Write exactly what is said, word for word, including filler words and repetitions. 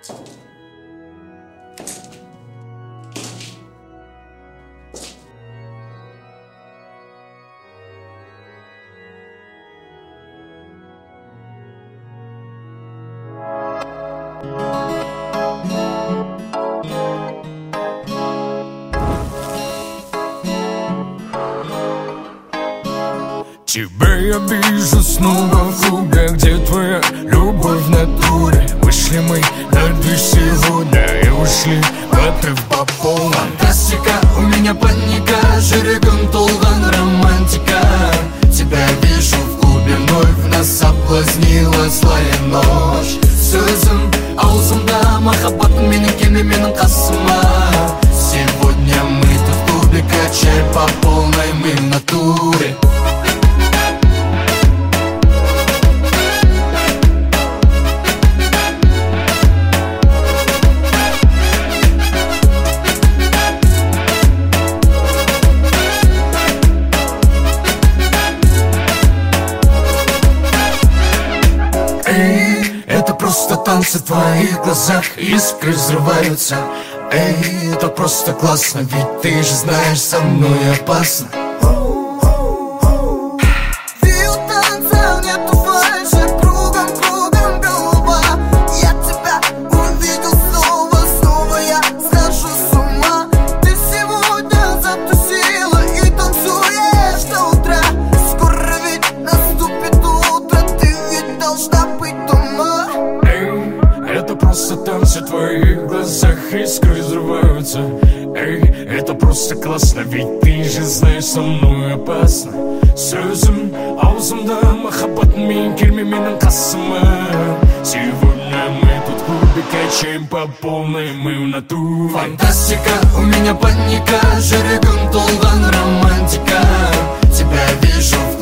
Тебя я вижу снова в клубе, где твоя любовь в натуре. Вышли мы на дверь сегодня и ушли в отрыв по полной. Фантастика, у меня паника, жүрегім толған романтика. Тебя вижу в клубе, вновь нас соблазнила злая ночь. Сөзім аузымда, махаббатым менің келме менің қасыма. Сегодня мы тут в клубе, качай по полной, мы в натуре. Это просто танцы в твоих глазах, искры взрываются. Эй, это просто классно, ведь ты же знаешь, со мной опасно. Просто танцы в твоих глазах, искры взрываются. Эй, это просто классно, ведь ты же знаешь, со мной опасно. Сөзім аузымда, махаббатым келме менің қасыма. Сегодня мы тут в клубе, качаем по полной, мы в натуре. Фантастика, у меня паника, жүрегім толған романтика. Тебя вижу в